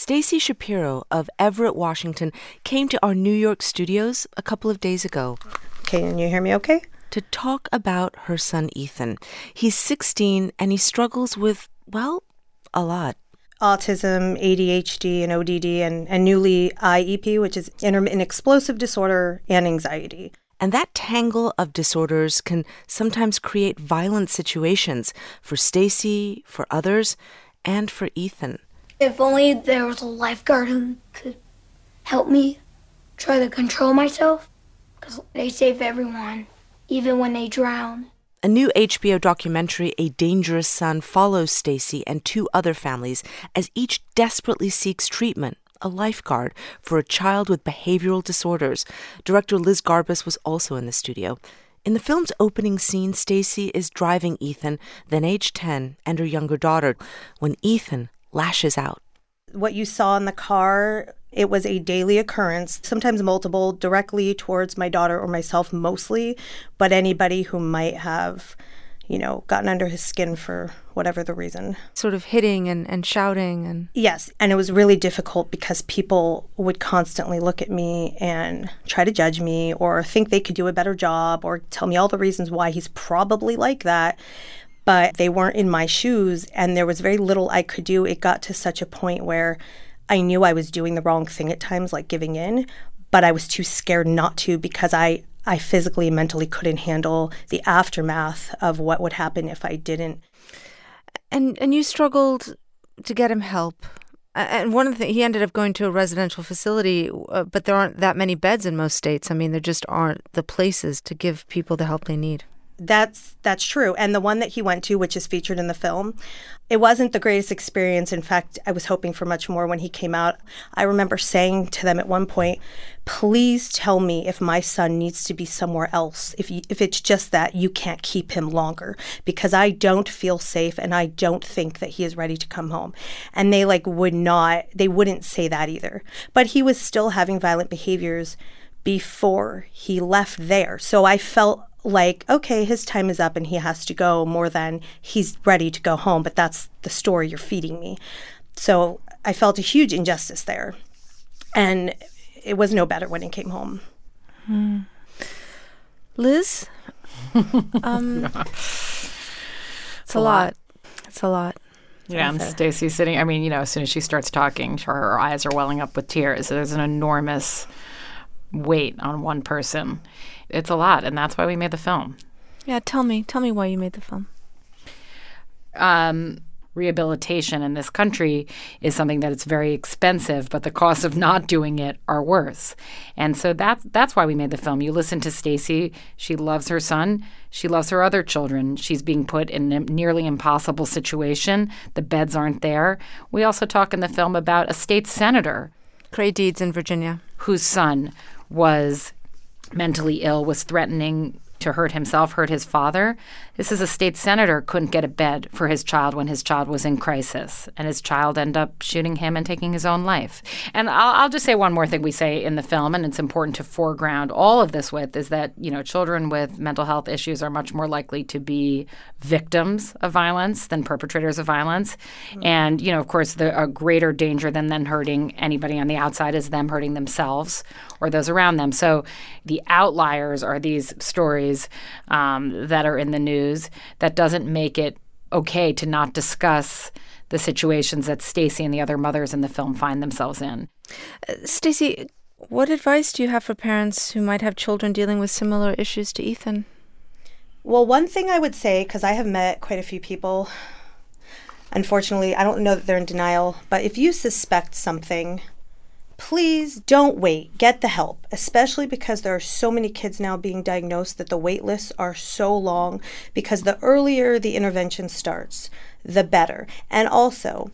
Stacy Shapiro of Everett, Washington, came to our New York studios a couple of days ago. Can you hear me okay? To talk about her son, Ethan. He's 16 and he struggles with, well, a lot. Autism, ADHD, and ODD, and newly IEP, which is intermittent explosive disorder and anxiety. And that tangle of disorders can sometimes create violent situations for Stacy, for others, and for Ethan. If only there was a lifeguard who could help me try to control myself, because they save everyone, even when they drown. A new HBO documentary, A Dangerous Son, follows Stacy and two other families as each desperately seeks treatment, a lifeguard, for a child with behavioral disorders. Director Liz Garbus was also in the studio. In the film's opening scene, Stacy is driving Ethan, then age 10, and her younger daughter, when Ethan lashes out. What you saw in the car, it was a daily occurrence, sometimes multiple, directly towards my daughter or myself mostly, but anybody who might have, gotten under his skin for whatever the reason. Sort of hitting and shouting and... Yes, and it was really difficult because people would constantly look at me and try to judge me or think they could do a better job or tell me all the reasons why he's probably like that. But they weren't in my shoes, and there was very little I could do. It got to such a point where I knew I was doing the wrong thing at times, like giving in, but I was too scared not to because I physically and mentally couldn't handle the aftermath of what would happen if I didn't. And you struggled to get him help. And one of the things, he ended up going to a residential facility, but there aren't that many beds in most states. I mean, there just aren't the places to give people the help they need. That's true. And the one that he went to, which is featured in the film, it wasn't the greatest experience. In fact, I was hoping for much more when he came out. I remember saying to them at one point, please tell me if my son needs to be somewhere else, if it's just that you can't keep him longer, because I don't feel safe and I don't think that he is ready to come home. And they wouldn't say that either. But he was still having violent behaviors before he left there. So I felt like, okay, his time is up and he has to go, more than he's ready to go home, but that's the story you're feeding me. So I felt a huge injustice there. And it was no better when he came home. Liz? It's a lot. It's a lot. Yeah, and Stacy's sitting, as soon as she starts talking, her eyes are welling up with tears. There's an enormous weight on one person. It's a lot, and that's why we made the film. Yeah, tell me why you made the film. Rehabilitation in this country is something that it's very expensive, but the costs of not doing it are worse. And so that's why we made the film. You listen to Stacy. She loves her son. She loves her other children. She's being put in a nearly impossible situation. The beds aren't there. We also talk in the film about a state senator, Creigh Deeds in Virginia, whose son was mentally ill, was threatening to hurt himself, hurt his father. This is a state senator couldn't get a bed for his child when his child was in crisis, and his child ended up shooting him and taking his own life. And I'll just say one more thing we say in the film, and it's important to foreground all of this with, is that, children with mental health issues are much more likely to be victims of violence than perpetrators of violence. Mm-hmm. And, of course, a greater danger than them hurting anybody on the outside is them hurting themselves or those around them. So the outliers are these stories that are in the news. That doesn't make it okay to not discuss the situations that Stacy and the other mothers in the film find themselves in. Stacy, what advice do you have for parents who might have children dealing with similar issues to Ethan? Well, one thing I would say, because I have met quite a few people, unfortunately, I don't know that they're in denial, but if you suspect something, please don't wait. Get the help, especially because there are so many kids now being diagnosed that the wait lists are so long, because the earlier the intervention starts, the better. And also,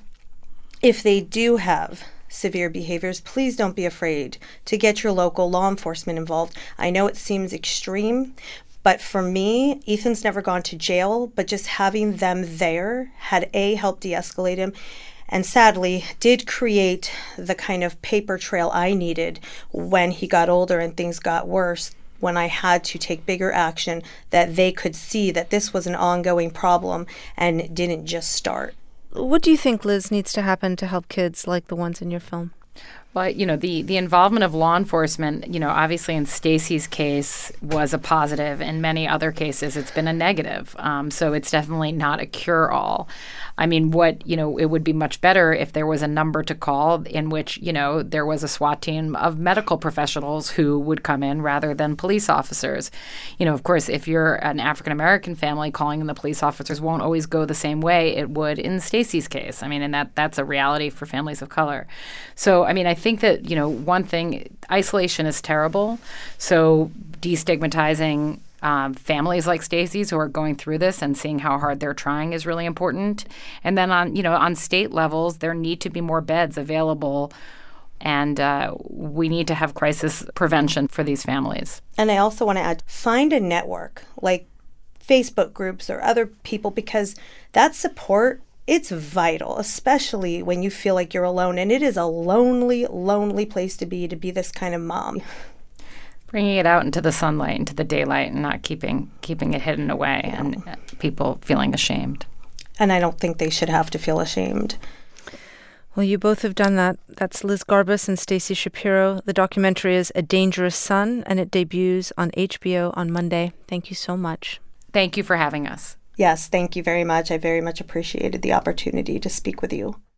if they do have severe behaviors, please don't be afraid to get your local law enforcement involved. I know it seems extreme, but for me, Ethan's never gone to jail, but just having them there had helped de-escalate him, and sadly did create the kind of paper trail I needed when he got older and things got worse, when I had to take bigger action, that they could see that this was an ongoing problem and it didn't just start. What do you think, Liz, needs to happen to help kids like the ones in your film? Well, the involvement of law enforcement, obviously in Stacy's case was a positive. In many other cases, it's been a negative. So it's definitely not a cure-all. I mean, it would be much better if there was a number to call in which, there was a SWAT team of medical professionals who would come in rather than police officers. Of course, if you're an African-American family, calling in the police officers won't always go the same way it would in Stacy's case. I mean, and that's a reality for families of color. So, I mean, I think that, one thing, isolation is terrible. So destigmatizing families like Stacy's who are going through this and seeing how hard they're trying is really important. And then on state levels, there need to be more beds available. And we need to have crisis prevention for these families. And I also want to add, find a network like Facebook groups or other people, because that support, it's vital, especially when you feel like you're alone. And it is a lonely, lonely place to be this kind of mom. Bringing it out into the sunlight, into the daylight, and not keeping it hidden away, and people feeling ashamed. And I don't think they should have to feel ashamed. Well, you both have done that. That's Liz Garbus and Stacy Shapiro. The documentary is A Dangerous Son, and it debuts on HBO on Monday. Thank you so much. Thank you for having us. Yes, thank you very much. I very much appreciated the opportunity to speak with you.